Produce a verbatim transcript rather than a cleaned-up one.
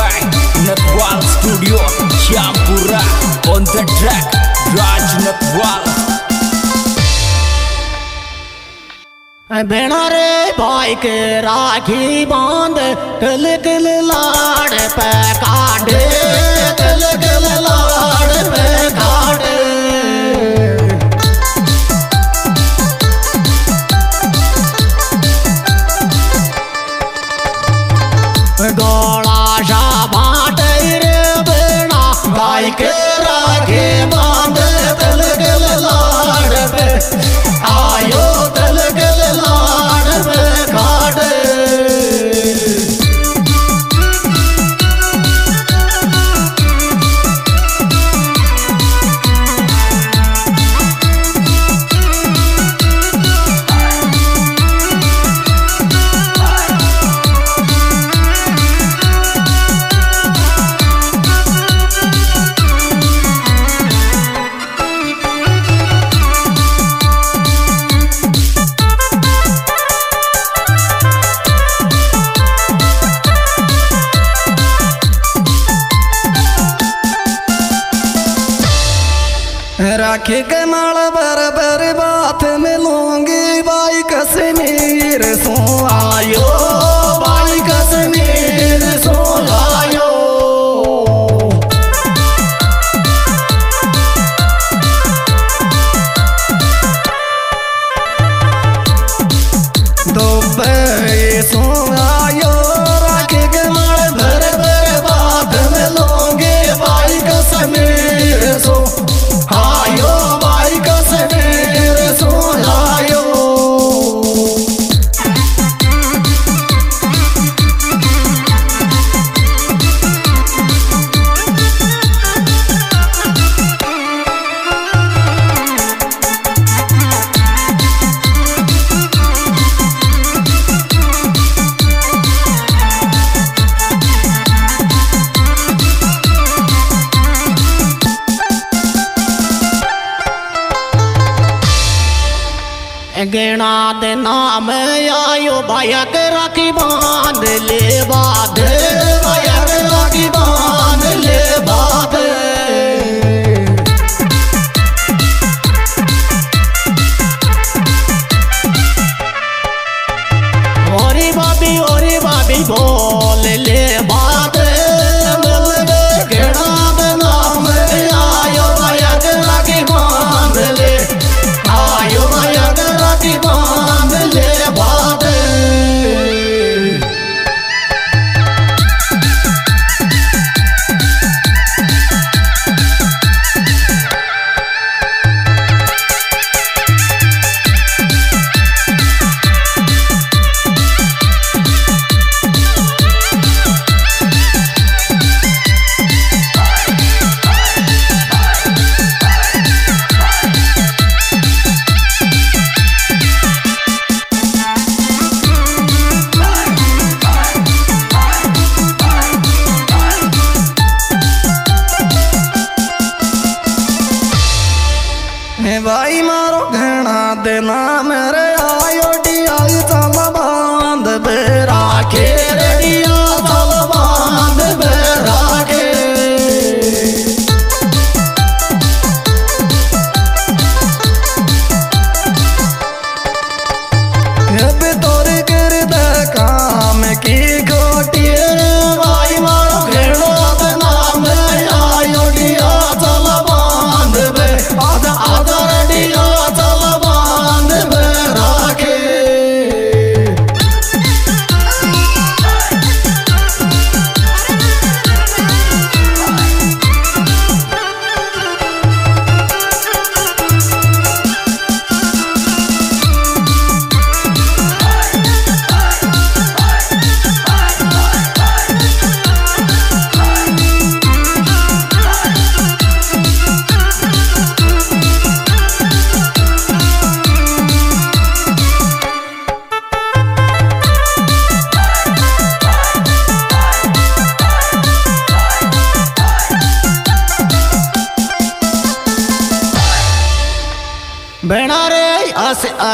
by Natwal Studio, Syampura. On the track, Raj Natwal. बेना रे भाई के राखी बांध कल कल लाड़ पे काढ़े, कल कल लाड़ पे काढ़े। गोला शा बाटे रे बेना भाई के राखी बांध कल कल लाड़ पे आयो, कल कल लाड़ पे काढ़े। राखी के माल बर बर बात में लूंगी बाई कश्मीर सो आयो, बाई कश्मीर सो आयो। दुबई सो आयो, राखी के माल बर बर बात में लूंगी बाई कश्मीर सो आयो, बाई कश्मीर सो आयो। गिना दे नाम आयो भाया के राखी बांध ले बाध, भाया के राखी बांध ले बाध। ओरी बाबी ओरी बाबी बोल ले बाध, गिना दे नाम आयो भाया के राखी बांध ले आयो, भाया के राखी बांध ले बाध। भाई मारो घना देना मेरे आयो डिया चल बांध बेरा के रेडिया चल बांध बेरा के। अब तोरे कर दे काम की गोटी, भाई मारो घना देना मेरे आयो डिया चल बांध बे आधा आधा रेडिया चल बांध बेरा के। बेना रे आसे